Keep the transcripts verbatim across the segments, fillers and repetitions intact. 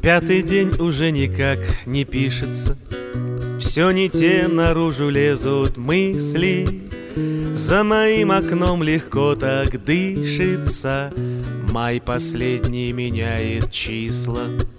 Пятый день уже никак не пишется, все не те наружу лезут мысли. За моим окном легко так дышится, май последний меняет числа.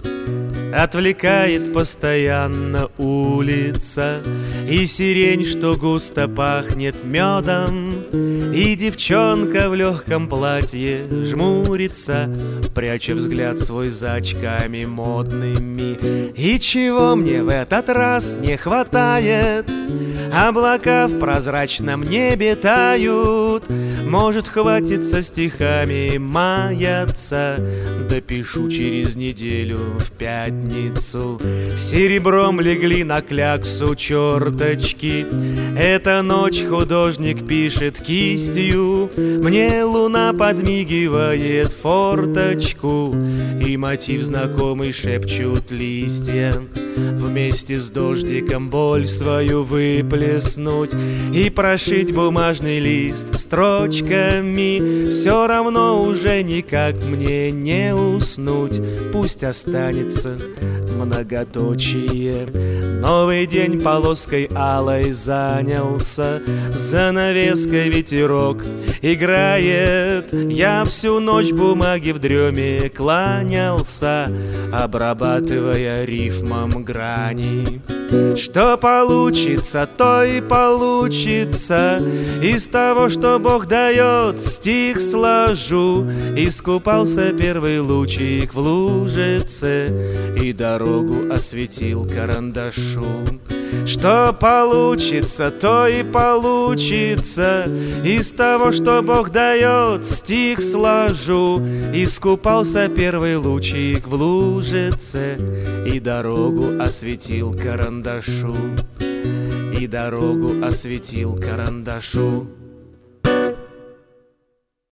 Отвлекает постоянно улица и сирень, что густо пахнет медом. И девчонка в легком платье жмурится, пряча взгляд свой за очками модными. И чего мне в этот раз не хватает? Облака в прозрачном небе тают. Может, хватит со стихами маяться, допишу через неделю в пятницу. Серебром легли на кляксу черточки. Эта ночь художник пишет кистью. Мне луна подмигивает форточку, и мотив знакомый шепчут листья. Вместе с дождиком боль свою выплеснуть и прошить бумажный лист строчками. Все равно уже никак мне не уснуть, пусть останется многоточие. Новый день полоской алой занялся, занавеской ветерок играет. Я всю ночь бумаги в дреме кланялся, обрабатывая рифмом грани. Что получится, то и получится. Из того, что Бог дает, стих сложу. Искупался первый лучик в лужице и дорогу осветил карандашу. Что получится, то и получится. Из того, что Бог дает, стих сложу. Искупался первый лучик в лужице и дорогу осветил карандашу. И дорогу осветил карандашу.